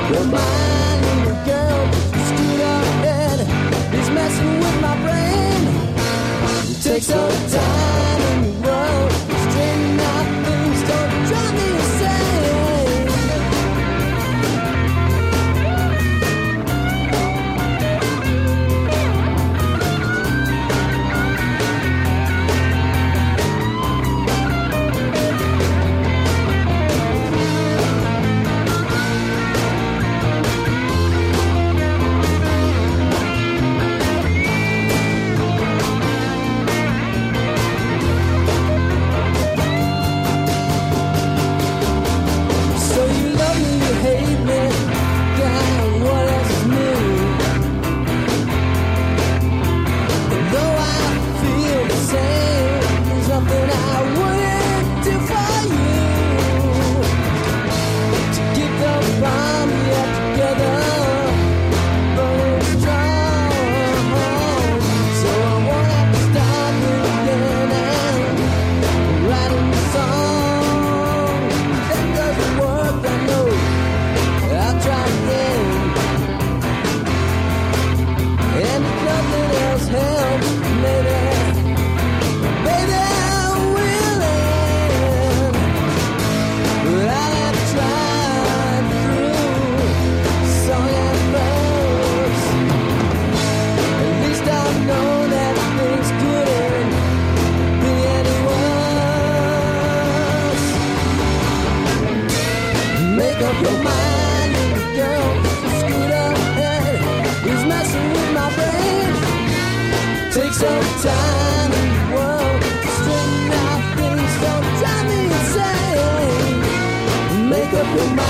up your mind, little girl. Screwed up head is messing with my brain. Take some time in the world, straighten out things, don't drive me insane. Your mind, little girl, screwed up head is messing with my brain. Take some time in the world, straighten out things, don't drive me insane. Make up your mind.